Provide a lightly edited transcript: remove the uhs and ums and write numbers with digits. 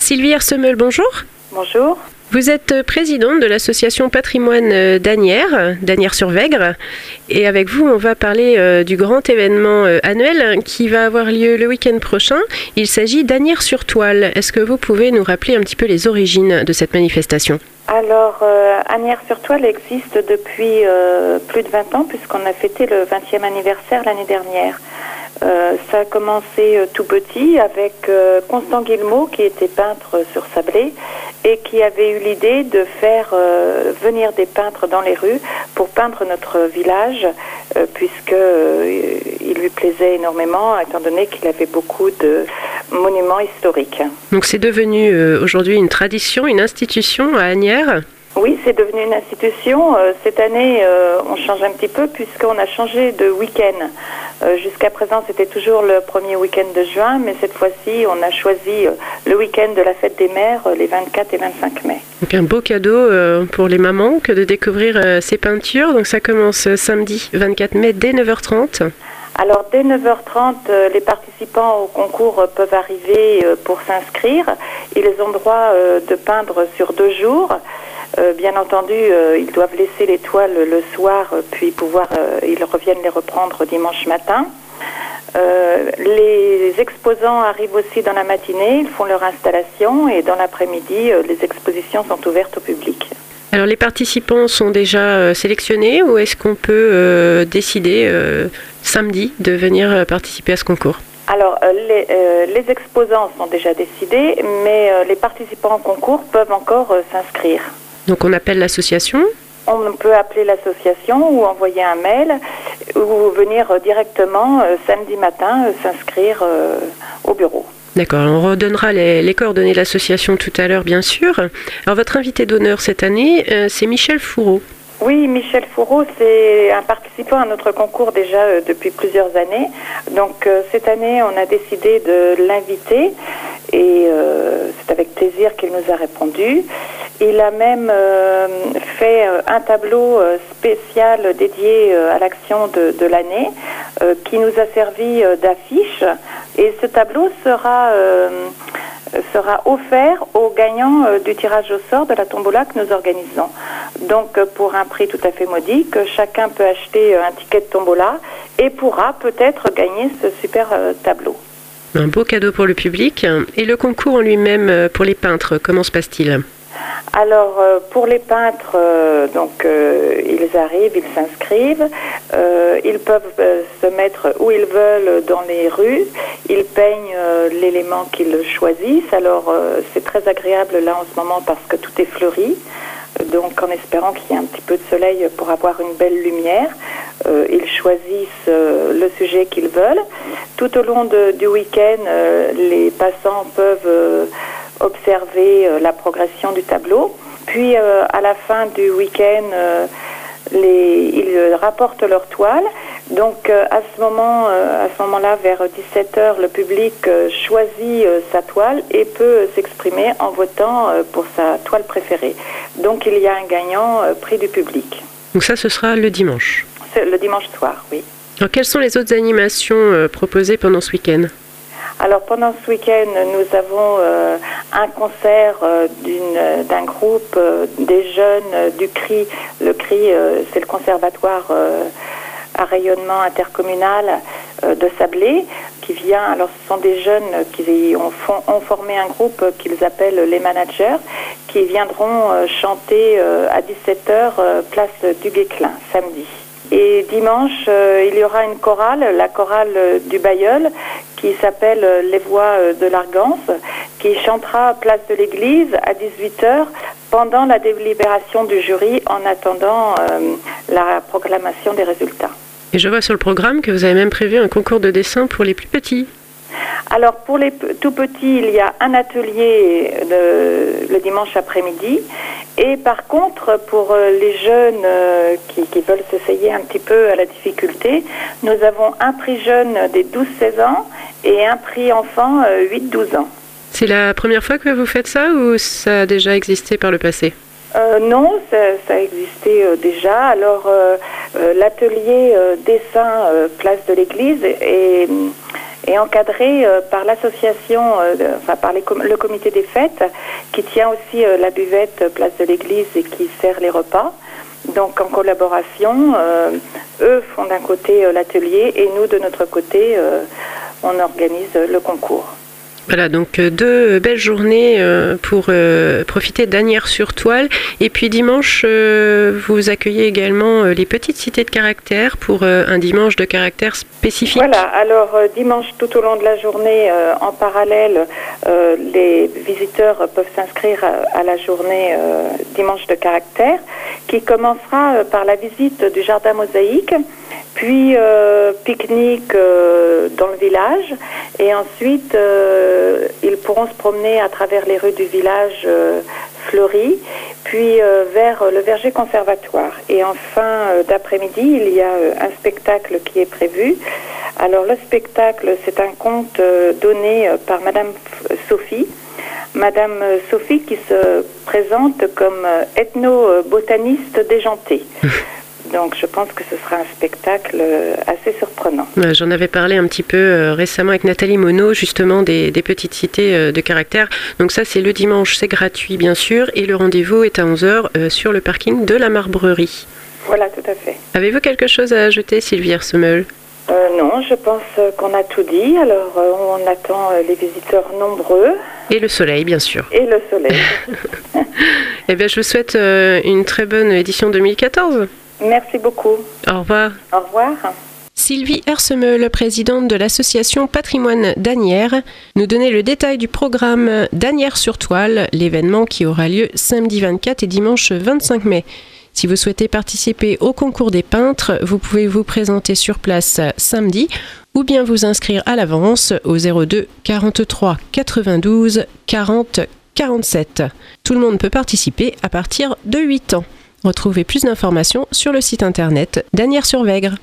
Sylvie Hersemeul, bonjour. Bonjour. Vous êtes présidente de l'association Patrimoine d'Asnières-sur-Vègre. Et avec vous, on va parler du grand événement annuel qui va avoir lieu le week-end prochain. Il s'agit d'Asnières-sur-Toile. Est-ce que vous pouvez nous rappeler un petit peu les origines de cette manifestation ? Alors, Asnières-sur-Toile existe depuis plus de 20 ans puisqu'on a fêté le 20e anniversaire l'année dernière. Ça a commencé tout petit avec Constant Guillemot qui était peintre sur Sablé et qui avait eu l'idée de faire venir des peintres dans les rues pour peindre notre village puisqu'il lui plaisait énormément étant donné qu'il avait beaucoup de monuments historiques. Donc c'est devenu aujourd'hui une tradition, une institution à Asnières ? Oui, c'est devenu une institution. Cette année, on change un petit peu puisqu'on a changé de week-end. Jusqu'à présent, c'était toujours le premier week-end de juin, mais cette fois-ci, on a choisi le week-end de la fête des mères, les 24 et 25 mai. Donc un beau cadeau pour les mamans que de découvrir ces peintures. Donc ça commence samedi 24 mai dès 9h30. Alors, dès 9h30, les participants au concours peuvent arriver pour s'inscrire. Ils ont droit de peindre sur 2 jours. Bien entendu, ils doivent laisser les toiles le soir, puis ils reviennent les reprendre dimanche matin. Les exposants arrivent aussi dans la matinée, ils font leur installation et dans l'après-midi, les expositions sont ouvertes au public. Alors les participants sont déjà sélectionnés ou est-ce qu'on peut décider samedi de venir participer à ce concours ? Alors, les exposants sont déjà décidés, mais les participants au concours peuvent encore s'inscrire. Donc on appelle l'association ? On peut appeler l'association ou envoyer un mail ou venir directement samedi matin s'inscrire au bureau. D'accord, on redonnera les coordonnées de l'association tout à l'heure bien sûr. Alors votre invité d'honneur cette année, c'est Michel Fourreau. Oui, Michel Fourreau, c'est un participant à notre concours déjà depuis plusieurs années. Donc cette année, on a décidé de l'inviter et c'est avec plaisir qu'il nous a répondu. Il a même fait un tableau spécial dédié à l'action de l'année qui nous a servi d'affiche. Et ce tableau sera offert aux gagnants du tirage au sort de la tombola que nous organisons. Donc pour un prix tout à fait modique, chacun peut acheter un ticket de tombola et pourra peut-être gagner ce super tableau. Un beau cadeau pour le public. Et le concours en lui-même pour les peintres, comment se passe-t-il ? Alors pour les peintres, ils arrivent, ils s'inscrivent, ils peuvent se mettre où ils veulent dans les rues, ils peignent l'élément qu'ils choisissent. Alors c'est très agréable là en ce moment parce que tout est fleuri, donc en espérant qu'il y ait un petit peu de soleil pour avoir une belle lumière, ils choisissent le sujet qu'ils veulent. Tout au long du week-end, les passants peuvent observer la progression du tableau. Puis à la fin du week-end, ils rapportent leur toile. Donc à ce moment-là, vers 17h, le public choisit sa toile et peut s'exprimer en votant pour sa toile préférée. Donc il y a un gagnant prix du public. Donc ça, ce sera le dimanche ? C'est le dimanche soir, oui. Alors quelles sont les autres animations proposées pendant ce week-end ? Alors pendant ce week-end, nous avons un concert d'un groupe des jeunes du CRI. Le CRI, c'est le conservatoire à rayonnement intercommunal de Sablé qui vient. Alors ce sont des jeunes qui ont formé un groupe qu'ils appellent les managers qui viendront chanter à 17h place du Guesclin samedi. Et dimanche, il y aura une chorale, la chorale du Bailleul, qui s'appelle Les Voix de l'Argance, qui chantera à place de l'église à 18h pendant la délibération du jury en attendant la proclamation des résultats. Et je vois sur le programme que vous avez même prévu un concours de dessin pour les plus petits. Alors pour les tout petits, il y a un atelier le dimanche après-midi. Et par contre, pour les jeunes qui veulent s'essayer un petit peu à la difficulté, nous avons un prix jeune des 12-16 ans et un prix enfant 8-12 ans. C'est la première fois que vous faites ça ou ça a déjà existé par le passé ? Non, ça existait déjà. Alors l'atelier dessin place de l'église et encadré par l'association, par le comité des fêtes, qui tient aussi la buvette place de l'église et qui sert les repas. Donc en collaboration, eux font d'un côté l'atelier et nous de notre côté, on organise le concours. Voilà, donc 2 belles journées pour profiter d'Asnières-sur-Toile. Et puis dimanche, vous accueillez également les petites cités de caractère pour un dimanche de caractère spécifique. Voilà, alors dimanche tout au long de la journée, en parallèle, les visiteurs peuvent s'inscrire à la journée dimanche de caractère, qui commencera par la visite du jardin mosaïque, puis pique-nique dans le village, et ensuite ils pourront se promener à travers les rues du village fleuri, puis vers le verger conservatoire. Et en fin d'après-midi, il y a un spectacle qui est prévu. Alors le spectacle, c'est un conte donné par Madame Sophie. Madame Sophie qui se présente comme ethno-botaniste déjantée. Donc je pense que ce sera un spectacle assez surprenant. J'en avais parlé un petit peu récemment avec Nathalie Monod, justement des petites cités de caractère. Donc ça c'est le dimanche, c'est gratuit bien sûr, et le rendez-vous est à 11h sur le parking de la Marbrerie. Voilà, tout à fait. Avez-vous quelque chose à ajouter, Sylvie Ersemel ? Non, je pense qu'on a tout dit. Alors on attend les visiteurs nombreux. Et le soleil, bien sûr. Et le soleil. Eh bien, je vous souhaite une très bonne édition 2014. Merci beaucoup. Au revoir. Au revoir. Sylvie Ersemel, présidente de l'association Patrimoine d'Asnières, nous donnait le détail du programme d'Asnières-sur-Toile, l'événement qui aura lieu samedi 24 et dimanche 25 mai. Si vous souhaitez participer au concours des peintres, vous pouvez vous présenter sur place samedi ou bien vous inscrire à l'avance au 02 43 92 40 47. Tout le monde peut participer à partir de 8 ans. Retrouvez plus d'informations sur le site internet d'Asnières-sur-Vègre.